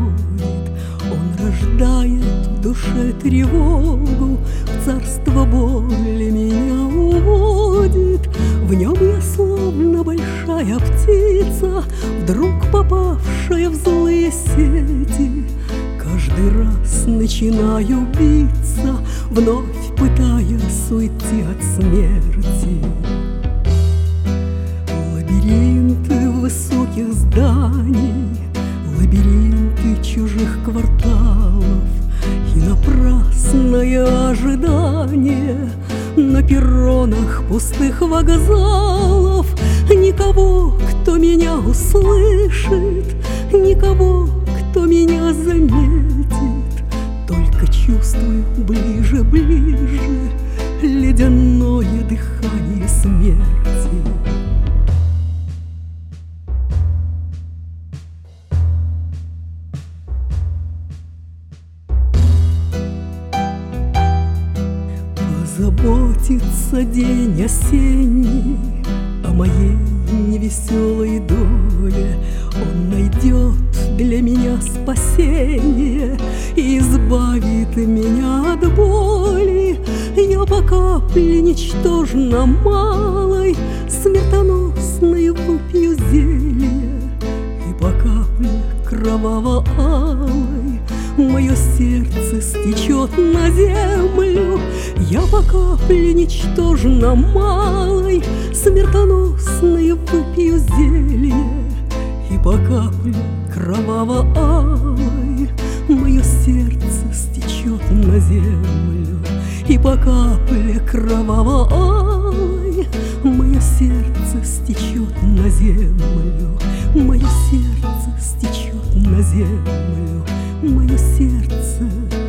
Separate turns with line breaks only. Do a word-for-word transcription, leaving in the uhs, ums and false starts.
приходит. Он рождает в душе тревогу, в царство боли меня уводит. В нем я словно большая птица, вдруг попавшая в злые сети. Каждый раз начинаю биться, вновь пытаясь уйти от смерти. Лабиринты высоких зданий, лабиринты чужих кварталов, и напрасное ожидание на перронах пустых вокзалов. Никого, кто меня услышит, никого, кто меня заметит. Только чувствую ближе, ближе ледяное дыхание смерти. Заботится день осенний о моей невеселой доле. Он найдет для меня спасение и избавит меня от боли. Я по капле ничтожно малой смертоносной выпью зелье, и по капле кроваво-алой мое сердце стечет на землю. Я по капле ничтожно малой смертоносной выпью зелье, и по капле кроваво-алой мое сердце стечет на землю. И по капле кроваво-алой мое сердце стечет на землю. Мое сердце стечет на землю. Мое сердце